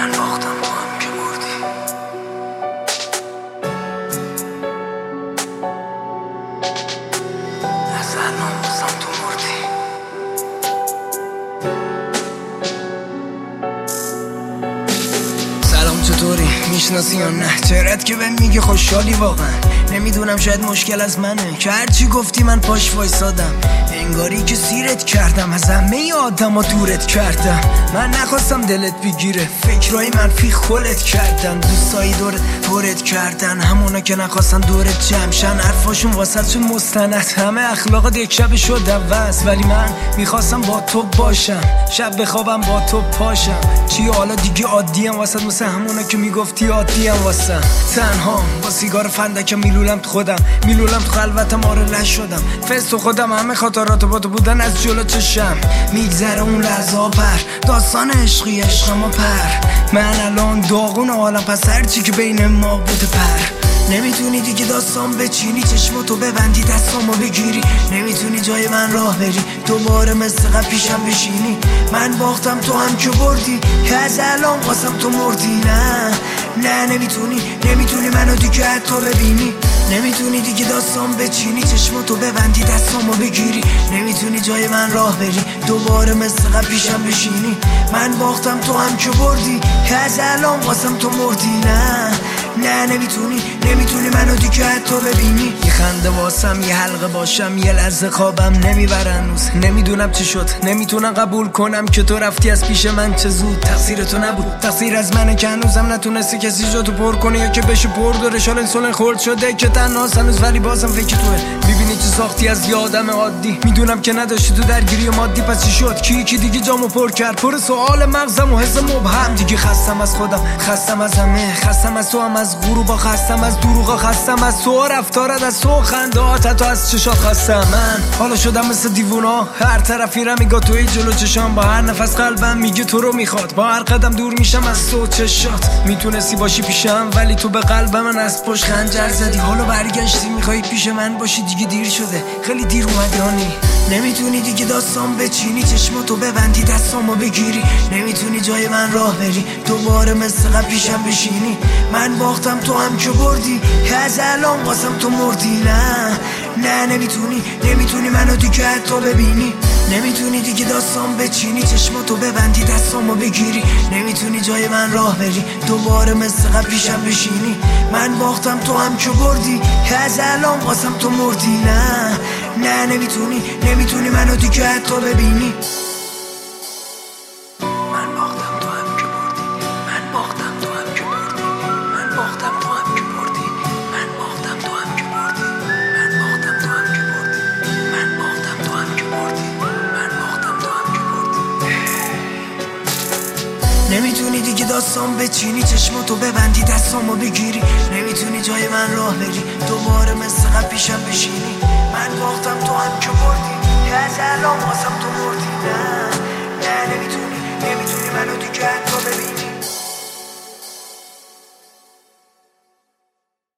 من باختم تو هم که بردی. از الان بازم تو مردی. سلام چطوری؟ میشناسی یا نه؟ چهرت که بهم میگه خوشحالی واقعا. نمیدونم شاید مشکل از منه که هرچی گفتی من پاش وایسادم. انگاری که سیرت کردم، از همه آدم ها دورت کردم. من نخواستم دلت بگیره، فکرهای منفی خولت کردن. دوستایی دورت پرت کردن، همونا که نخواستن دورت جمشن. حرفاشون واسه چون مستند، همه اخلاقات یک شب شد عوض. ولی من میخواستم با تو باشم، شب بخوابم با تو پاشم. چی حالا دیگه عادیم واسه مثل همونا که میگفتی عادیم واسه. تنها با سیگار فندکم میلولم تو خودم، میلولم تو خلوتم، آره نشدم فز تو خودم. همه خاطرات با تو بودن از جلو چشم میگذره اون لحظه پر. داستان عشقی عشق ما پر. من الان داغون حالم، پس هرچی که بین ما بوده پر. نمیتونی دیگه داستان بچینی، چشماتو ببندی دستامو بگیری. نمیتونی جای من راه بری، دوباره مثل قبل پیشم بشینی. من باختم تو هم که بردی، که از الان قاسم تو مردی. نه نمیتونی منو دیگه حتی ببینی. نمیتونی دیگه داستان بچینی، چشماتو ببندی دستامو بگیری. نمیتونی جای من راه بری، دوباره مثل قبل پیشم بشینی. من باختم تو هم که بردی، که از الان قاسم تو مردی. نه نمیتونی منو دیگه حتی ببینی. یه خنده واسم، یه حلقه باشم، یه لحظه خوابم نمیبرن هنوز. نمیدونم چی شد، نمیتونم قبول کنم که تو رفتی از پیش من. چه زود تقصیر تو نبود، تقصیر از منه که هنوزم نتونستی کسی جا تو پر کنه، یا که بشه پر داره شال انسولین خورد شده که تنهاست هنوز. ولی بازم فکر توه، میبینی چه ساختی از یه آدم عادی. میدونم که نداشتی تو درگیری مادی، پس چی شد؟ کی دیگه جامو پر کرد؟ پر سوال مغزم و حس مبهم. دیگه خستم از خودم، خستم از همه، خستم از تو هم، از غروبا خستم، از دروغا خستم، از تو رفتارت، از تو خندهات، حتی از چشات خستم. من حالا شدم مثل دیوونا، هر طرفی رو میگه توی جلو چشام. با هر نفس قلبم میگه تو رو میخواد، با هر قدم دور میشم از تو چشات. میتونستی باشی پیشم، ولی تو به قلب من از پشت خنجر زدی. حالا برگشتی میخوای پیش من باشی، دیگه دیر شده، خیلی دیر اومدی هانی. نمیتونی دیگه داستان بچینی، چشماتو ببندی دستامو بگیری. نمیتونی جای من راه بری، دوباره مثل قبل پیشم بشینی. من باختم تو هم که بردی، که از الان قاسم تو مردی. نه نمیتونی منو دیگه حتی ببینی. نمیتونی دیگه داستان بچینی، چشماتو ببندی دستامو بگیری. نمیتونی جای من راه بری، دوباره مثل قبل پیشم بشینی. من باختم تو هم که بردی، که از الان قاسم تو مردی. نه نمیتونی منو دیگه حتی ببینی. نمیتونی دیگه داستان بچینی، چشماتو ببندی دستامو بگیری. نمیتونی جای من راه بری، دوباره مثل قبل پیشم بشینی. من باختم تو هم که بردی، که از الان واسم